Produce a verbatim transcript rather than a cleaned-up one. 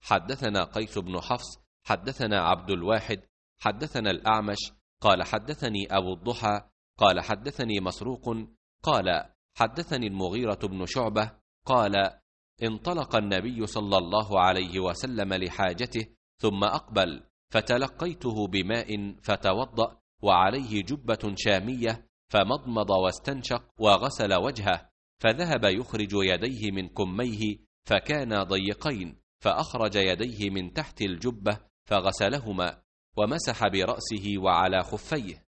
حدثنا قيس بن حفص حدثنا عبد الواحد حدثنا الأعمش قال حدثني أبو الضحى قال حدثني مسروق قال حدثني المغيرة بن شعبة قال انطلق النبي صلى الله عليه وسلم لحاجته ثم أقبل فتلقيته بماء فتوضأ وعليه جبة شامية فمضمض واستنشق وغسل وجهه، فذهب يخرج يديه من كميه فكانا ضيقين، فأخرج يديه من تحت الجبة فغسلهما ومسح برأسه وعلى خفيه.